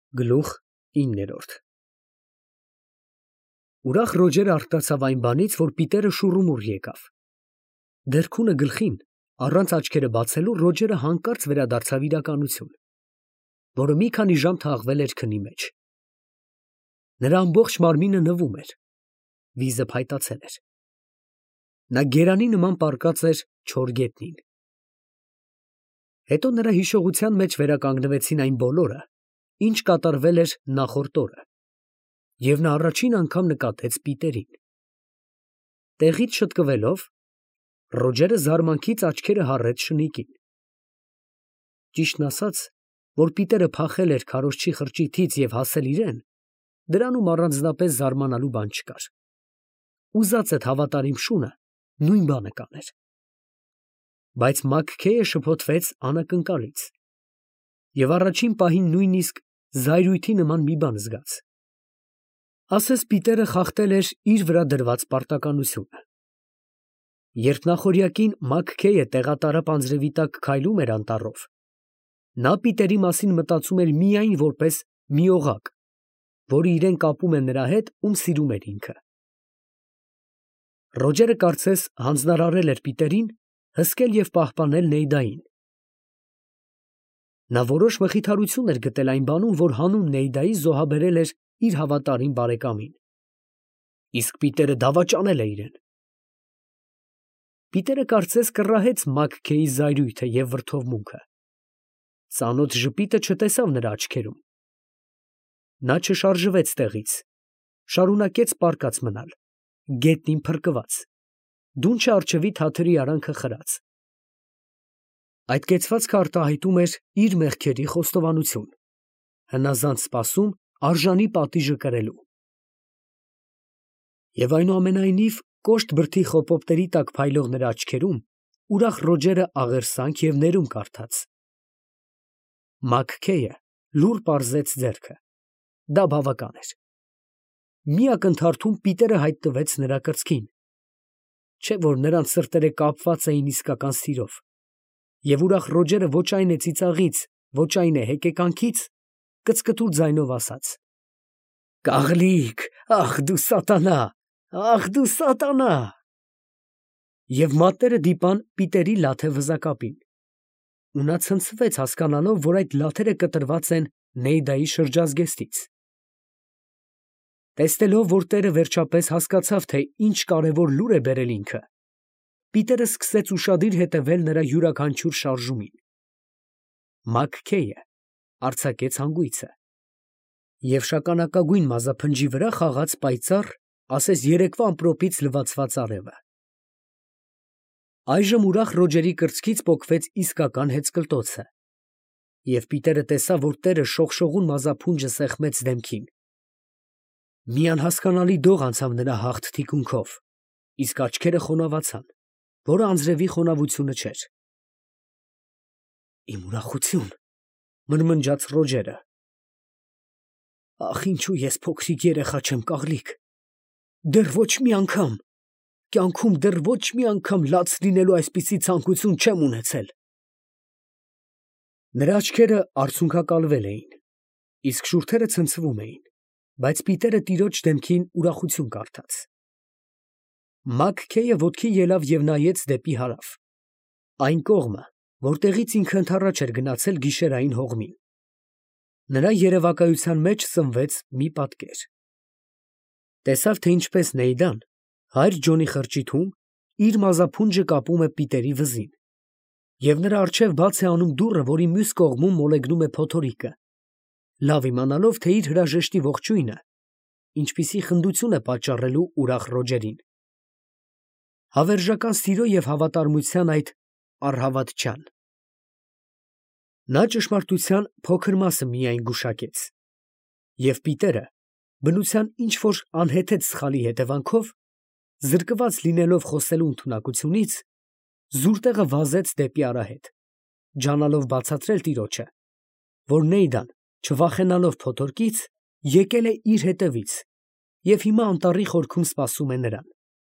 Գլուխ 9 Ուրախ Ռոջերը արտացավ այն բանից, որ Պիտերը շուռումուռ եկավ։ Դերքունը գլխին, առանց աչքերը բացելու, Ռոջերը հանկարծ վերադարձավ իրականություն, որը մի քանի ժամ թաղվել էր քնի մեջ։ Նրա ամբողջ մարմինը նվում էր, վիզը փայտացել էր։ Նա գերանի նման պառկած էր չոր գետնին։ Հետո նրա հիշողության մեջ վերականգնվեցին այն բոլորը, ինչ կատարվել էր նախորդ օրը, և նա առաջին անգամ նկատեց Պիտերին։ Տեղից շտկվելով, Ռոջերը զարմանքից աչքերը հառեց շնիկին։ Ճիշտն ասած, որ Պիտերը փախել էր քարոզչի խրճիթից և հասել իրեն, դրանում առանձնապես զարմանալու բան չկար։ Ուզած այդ հավատարիմ շունը նույն բանը կաներ։ Բայց Մաքքեյը շփոթվեց անակնկալից, և առաջին պահին նույնիսկ զայրույթի նման մի բան զգաց։ Ասես Պիտերը խախտել էր իր վրա դրված պարտականությունը։ Երբ նախօրյակին Մաքքեյը տեղատարապ անձրևի տակ քայլում էր անտառով, նա Պիտերի մասին մտածում էր միայն որպես մի օղակ, որը իրեն կապում է նրա հետ, ում սիրում էր ինքը։ Ռոջերը կարծես հանձնարարել էր Պիտերին հսկել և պահպանել Նեյդային։ Նա որոշ մխիթարություն էր գտել այն բանում, որ հանուն Նեյդայի զոհաբերել էր իր հավատարիմ բարեկամին։ Իսկ Պիտերը դավաճանել է իրեն։ Պիտերը կարծես կռահեց Մաքքեյի զայրույթը և վրդովմունքը։ Ծանոթ ժպիտը չտեսավ նրա աչքերում։ Նա չշարժվեց տեղից, շարունակեց պառկած մնալ, գետնին փրկված, դունչը առջևի թաթերի արանքը խրած։ Այդ կեցվածքը արտահայտում էր իր մեղքերի խոստովանություն, հնազանդ սպասում արժանի պատիժը կրելու։ Եվ այնուամենայնիվ, կոշտ բրդի խոպոպտերի տակ փայլող նրա աչքերում ուրախ Ռոջերը աղերսանք և ներում կարդաց։ Մաքքեյը լուռ պարզեց ձեռքը. դա բավական էր։ Մի ակնթարթում Պիտերը հայտնվեց նրա կրծքին, չէ՞ որ նրանց սրտերը կապված էին իսկական սիրով, և ուրախ Ռոջերը ոչ այն է ծիծաղից, ոչ այն է հեկեկանքից, կծկտուր ձայնով ասաց. «Կաղլիկ, ախ դու սատանա, ախ դու սատանա»։ Եվ մատները դիպան Պիտերի լաթե վզակապին, ու նա ցնցվեց, հասկանալով, որ այդ լաթերը կտրված են Նեյդայի շրջազգեստից։ Տեսնելով, որ տերը վերջապես հասկացավ, թե ինչ կարևոր լուր է բերել ինքը, Պիտերը սկսեց ուշադիր հետևել նրա յուրաքանչյուր շարժումին։ Մաքքեյը արձակեց հանգույցը և շագանակագույն մազափնջի վրա խաղաց պայծառ, ասես երեկվա ամպրոպից լվացված արևը։ Այժմ ուրախ Ռոջերի կրծքից պոկվեց իսկական հեծկլտոցը, և Պիտերը տեսավ, որ տերը շողշողուն մազափունջը սեղմեց դեմքին։ Մի անհասկանալի դող անցավ նրա հաղթ թիկունքով, իսկ աչքերը խոնավացան, որը անձրևի խոնավությունը չէր։ Իմ ուրախություն, մրմնջաց Ռոջերը։ Ախ, ինչու ես փոքրիկ երեխա չեմ, կաղլիկ, դեռ ոչ մի անգամ, կյանքում դեռ ոչ մի անգամ լաց լինելու այսպիսի ցանկություն չեմ ունեցել։ Նրա աչքերը արցունքակալվել էին, իսկ շուրթերը ցնցվում էին, բայց Պիտերը տիրոջ դեմքին ուրախություն կարդաց։ Մաքքեյը ոտքի ելավ և նայեց դեպի հարավ, այն կողմը, որտեղից ինքը ընդառաջ էր գնացել գիշերային հողմին։ Նրա երևակայության մեջ սնվեց մի պատկեր։ Տեսավ, թե ինչպես Նեյդան հայր Ջոնի խրճիթում իր մազափունջը կապում է Պիտերի վզին, և նրա առջև բաց է անում դուռը, որի մյուս կողմում մոլեգնում է փոթորիկը, լավ իմանալով, թե իր հրաժեշտի ողջույնը ինչպիսի խնդություն է պատճառելու ուրախ Ռոջերին։ Հավերժական սիրո և հավատարմության այդ առհավատչյան։ Նա ճշմարտության փոքր մասը միայն գուշակեց, և Պիտերը, բնության ինչ֊որ անհեթեթ սխալի հետևանքով, զրկված լինելով խոսելու ընդունակությունից, զուր տեղը վազեց դեպի արահետ, ջանալով բացատրել տիրոջը, որ Նեյդան, չվախենալով փոթորկից, եկել է իր հետևից և հիմա անտառի խորքում սպասում է նրան։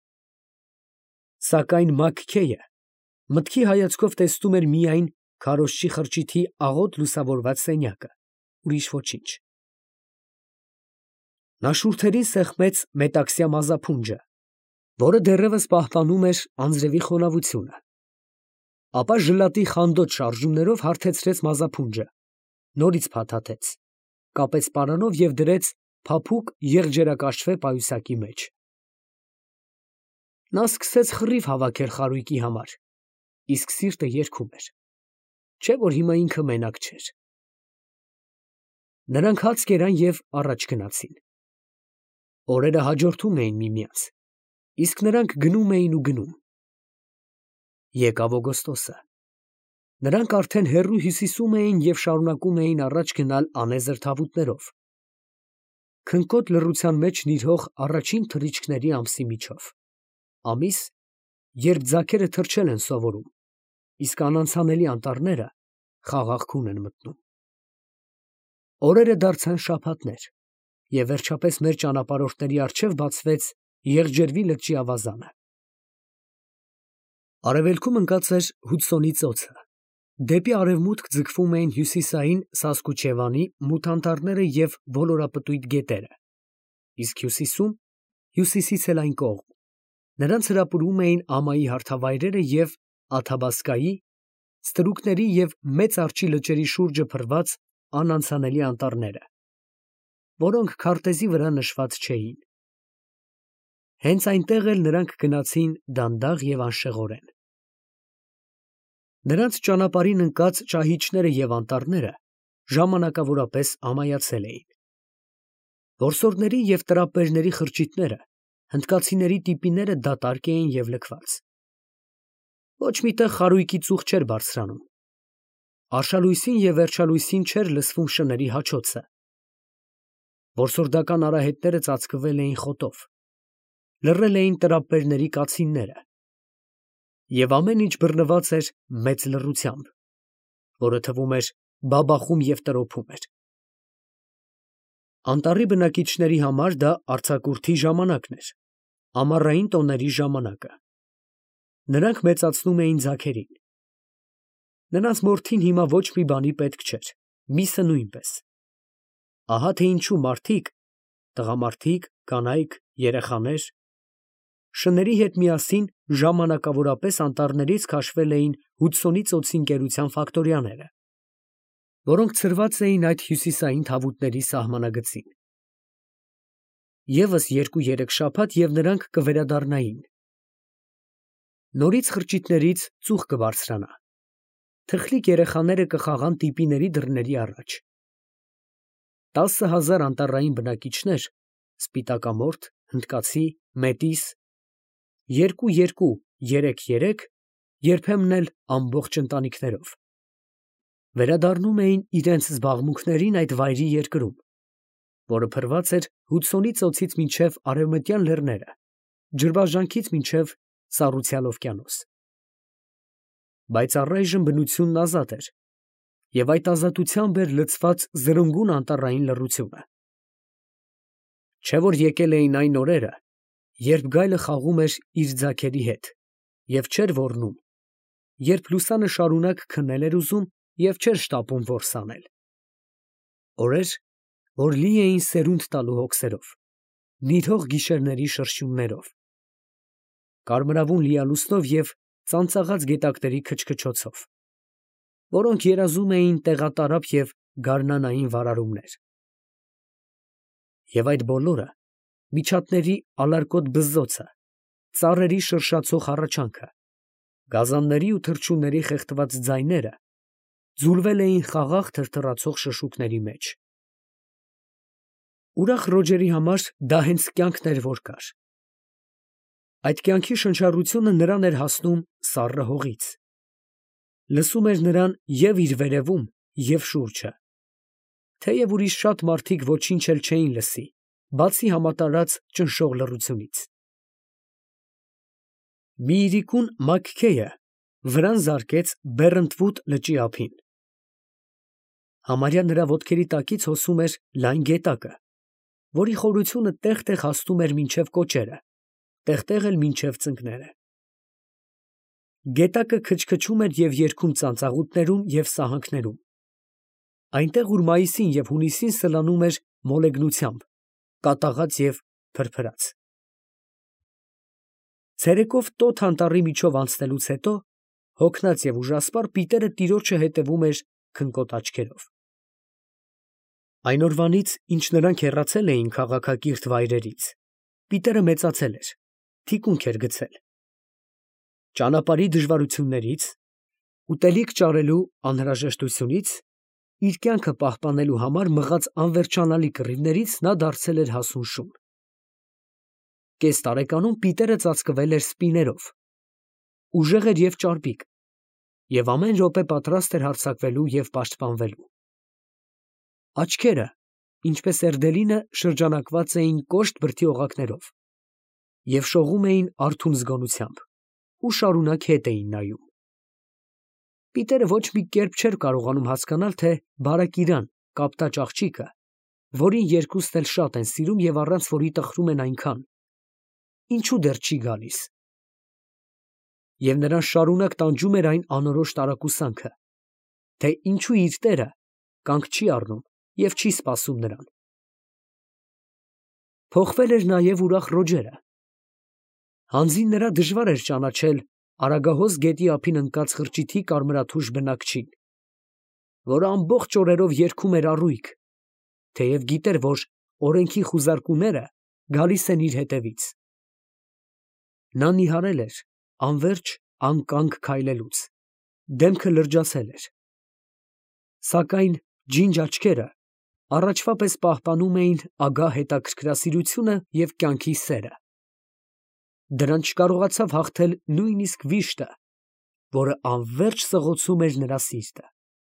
Սակայն Մաքքեյը մտքի հայացքով տեսնում էր միայն քարոզչի խրճիթի աղոտ լուսավորված սենյակը, ուրիշ ոչինչ։ Նա շուրթերին սեղմեց մետաքսյա մազափունջը, որը դեռևս պահպանում էր անձրևի խոնավությունը, ապա ժլատի խանդոտ շարժումներով հարթեցրեց մազափունջը, նորից փաթաթեց, կապեց պարանով և դրեց փափուկ եղջերակաշվե պայուսակի մեջ։ Նա սկսեց խռիվ հավաքել խարույկի համար, իսկ սիրտը երգում էր, չէ՞ որ հիմա ինքը մենակ չէր։ Նրանք հաց կերան և առաջ գնացին։ Օրերը հաջորդում էին միմյանց, իսկ նրանք գնում էին ու գնում։ Եկավ օգոստոսը։ Նրանք արդեն հեռու հյուսիսում էին և շարունակում էին առաջ գնալ անեզր թավուտներով, քնկոտ լռության մեջ նիրհող առաջին թռիչքների ամսի միջով, ամիս, երբ ձագերը թռչել են սովորում, իսկ անանցանելի անտառները խաղաղ քուն են մտնում։ Օրերը դարձան շաբաթներ, և վերջապես մեր ճանապարհորդների առջև բացվեց Եղջերվի լճի ավազանը։ Արևելքում ընկած էր Հուդսոնի ծոցը, դեպի արևմուտք ձգվում էին հյուսիսային Սասկուչևանի մութ անտառները և ոլորապտույտ գետերը, իսկ հյուսիսում, հյուսիսից էլ այն կողմ, նրանց հրապուրվում էին ամայի հարթավայրերը և Աթաբասկայի, ստրուկների և Մեծ Արջի լճերի շուրջը փռված անանցանելի անտառները, որոնք քարտեզի վրա նշված չէին։ Հենց այնտեղ էլ նրանք գնացին դանդաղ և անշեղորեն։ Նրանց ճանապարհին ընկած ճահիճները և անտառները ժամանակավորապես ամայացել էին։ Որսորդների և տրապերների խրճիթները, հնդկացիների տիպիները դատարկ էին և լքված։ Ոչ մի տեղ խարույկի ծուխ չէր բարձրանում։ Արշալույսին և վերջալույսին չէր լսվում շների հաչոցը։ Որսորդական արահետները ծածկվել էին խոտով, լռել էին տրապերների կացինները, և ամեն ինչ բռնված էր մեծ լռությամբ, որը թվում էր բաբախում և տրոփում էր։ Անտառի բնակիչների համար դա արձակուրդի ժամանակն էր, ամառային տոների ժամանակը։ Նրանք մեծացնում էին ձագերին։ Նրանց մորթին հիմա ոչ մի բանի պետք չէր, միսը նույնպես։ Ահա թե ինչու մարդիկ, տղամարդիկ, կանայք, երեխաներ, շների հետ միասին ժամանակավորապես անտառներից քաշվել էին Հուդսոնի ծոցի ընկերության ֆակտորիաները, որոնք ցրված էին այդ հյուսիսային թավուտների սահմանագծին։ Եվս 2-3 շաբաթ և նրանք կվերադառնային։ Նորից խրճիթներից ծուխ կբարձրանա, թխլիկ երեխաները կխաղան տիպիների դռների առաջ։ 10,000 անտառային բնակիչներ, սպիտակամորթ, հնդկացի, մետիս, 2-2, 3-3, երբեմն էլ ամբողջ ընտանիքներով, վերադառնում էին իրենց զբաղմունքներին այդ վայրի երկրում, որը փռված էր Հուդսոնի ծոցից մինչև արևմտյան լեռները, ջրբաժանքից մինչև Սառուցյալ օվկիանոս։ Բայց առայժմ բնությունն ազատ էր, և այդ ազատությամբ էր լցված զրնգուն անտառային լռությունը։ Չէ՞ որ եկել էին այն օրերը, երբ գայլը խաղում էր իր ձագերի հետ և չէր ոռնում, երբ լուսանը շարունակ քնել էր ուզում և չէր շտապում որս անել։ Օրեր, որ լի էին սերունդ տալու հոգսերով, նիրհող գիշերների շրշյուններով, կարմրավուն լիալուսնով և ծանծաղած գետակների քչքչոցով, որոնք երազում էին տեղատարափ և գարնանային վարարումներ։ Եվ այդ բոլորը, միջատների ալարկոտ բզզոցը, ծառերի շրշացող հառաչանքը, գազանների ու թռչունների խեղդված ձայները ձուլվել էին խաղաղ թրթռացող շշուկների մեջ։ Ուրախ Ռոջերի համար դա հենց կյանքն էր, որ կար։ Այդ կյանքի շնչառությունը նրան էր հասնում սառը հողից, լսում էր նրան և իր վերևում, և շուրջը, թեև ուրիշ շատ մարդիկ ոչինչ էլ չէին լսի, բացի համատարած ճնշող լռությունից։ Մի իրիկուն Մաքքեյը վրան զարկեց Բեռնտվուդ լճի ափին։ Համարյա նրա ոտքերի տակից հոսում էր լայն գետակը, որի խորությունը տեղ֊տեղ հասնում էր մինչև կոճերը, տեղ֊տեղ էլ մինչև ծնկները։ Գետակը քչքչում էր և երգում ծանծաղուտներում և սահանքներում, այնտեղ, ուր մայիսին և հունիսին սլանում էր մոլեգնությամբ, կատաղած և փրփրած։ Ցերեկով տոթ անտառի միջով անցնելուց հետո, հոգնած և ուժասպառ, Պիտերը տիրոջը հետևում էր քնկոտ աչքերով։ Այն օրվանից, ինչ նրանք հեռացել էին քաղաքակիրթ վայրերից, Պիտերը մեծացել էր, թիկունք էր գցել։ Ճանապարհի դժվարություններից, ուտելիք ճարելու անհրաժեշտությունից, իր կյանքը պահպանելու համար մղած անվերջանալի կռիվներից նա դարձել էր հասուն շուն։ Կես տարեկանում Պիտերը ծածկվել էր սպիներով, ուժեղ էր և ճարպիկ, և ամեն րոպե պատրաստ էր հարձակվելու և պաշտպանվելու։ Աչքերը, ինչպես Էրդելինը, շրջանակված էին կոշտ բրդի օղակներով և շողում էին արթուն զգոնությամբ ու շարունակ հետ էին նայում։ Պիտերը ոչ մի կերպ չէր կարողանում հասկանալ, թե բարակիրան, կապտաճ աղջիկը, որին երկուսն էլ շատ են սիրում և առանց որի տխրում են այնքան, ինչու դեռ չի գալիս։ Եվ նրան շարունակ տանջում էր այն անորոշ տարակուսանքը, թե ինչու իր տերը կանգ չի առնում և չի սպասում նրան։ Փոխվել էր նաև ուրախ Ռոջերը։ Հանձին նրա դժվար էր ճանաչել Արագահոս գետի ափին ընկած խրճիթի կարմրաթույժ բնակչին, որը ամբողջ օրերով երգում էր առույգ, թեև գիտեր, որ օրենքի խուզարկուները գալիս են իր հետևից։ Նա նիհարել էր անվերջ անկանգ քայլելուց, դեմքը լրջացել էր։ Սակայն ջինջ աչքերը առաջվա պես պահպանում էին ագահ հետաքրքրասիրությունը և կյանքի սերը։ Դրանց չկարողացավ հաղթել նույնիսկ վիշտը, որը անվերջ սղոցում էր նրա սիրտը։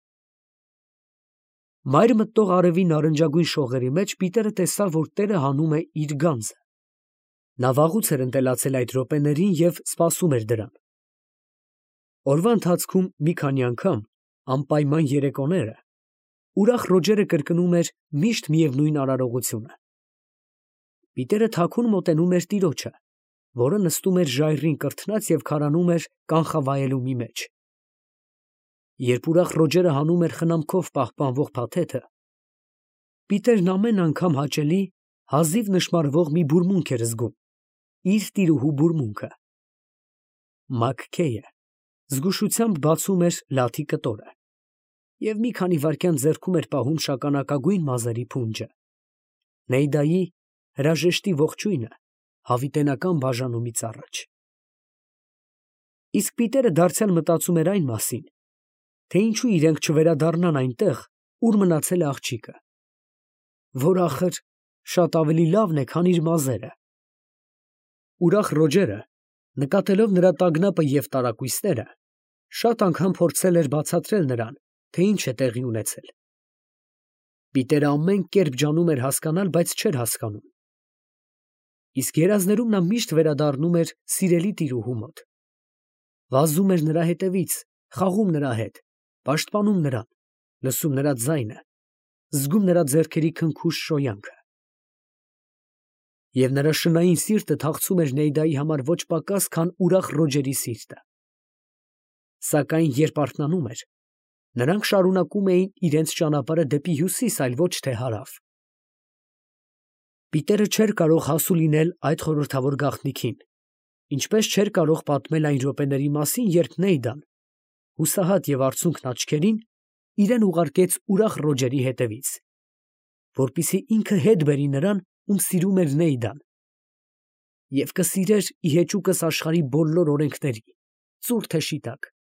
Մայր մտնող արևի նարնջագույն շողերի մեջ Պիտերը տեսավ, որ տերը հանում է իր գանձը։ Նա վաղուց էր ընտելացել այդ րոպեներին և սպասում էր դրան։ Օրվա ընթացքում մի քանի անգամ, անպայման երեկոները, ուրախ Ռոջերը կրկնում էր միշտ միևնույն արարողությունը։ Պիտերը թաքուն մոտենում էր տիրոջը, որը նստում էր ժայռին կրթնած և քարանում էր կանխավայելումի մեջ։ Երբ ուրախ Ռոջերը հանում էր խնամքով պահպանվող փաթեթը, Պիտերն ամեն անգամ հաճելի, հազիվ նշմարվող մի բուրմունք էր զգում, իր տիրուհու բուրմունքը։ Մաքքեյը զգուշությամբ բացում էր լաթի կտորը և մի քանի վայրկյան ձեռքում էր պահում շագանակագույն մազերի փունջը, Նեյդայի հրաժեշտի ողջույնը հավիտենական բաժանումից առաջ։ Իսկ Պիտերը դարձյալ մտածում էր այն մասին, թե ինչու իրենք չվերադառնան այնտեղ, ուր մնացել է աղջիկը, որ ախր շատ ավելի լավն է, քան իր մազերը։ Ուրախ Ռոջերը, նկատելով նրա տագնապը և տարակույսները, շատ անգամ փորձել էր բացատրել նրան, թե ինչ է տեղի ունեցել։ Պիտերը ամեն կերպ ջանում էր հասկանալ, բայց չէր հասկանում։ Իսկ երազներում նա միշտ վերադառնում էր սիրելի տիրուհու մոտ, վազում էր նրա հետևից, խաղում նրա հետ, պաշտպանում նրան, լսում նրա ձայնը, զգում նրա ձեռքերի քնքուշ շոյանքը։ Եվ նրա շնային սիրտը թախծում էր Նեյդայի համար ոչ պակաս, քան ուրախ Ռոջերի սիրտը։ Սակայն երբ արթնանում էր, նրանք շարունակում էին իրենց ճանապարհը դեպի հյուսիս, այլ ոչ թե հարավ։ Պիտերը չէր կարող հասու լինել այդ խորհրդավոր գաղտնիքին, ինչպես չէր կարող պատմել այն րոպեների մասին, երբ Նեյդան, հուսահատ և արցունքն աչքերին, իրեն ուղարկեց ուրախ Ռոջերի հետևից, որպեսզի ինքը հետ բերի նրան, ում սիրում էր Նեյդան, և կսիրեր ի հեճուկս աշխարհի բոլոր օրենքների, ծուռ թե շիտակ։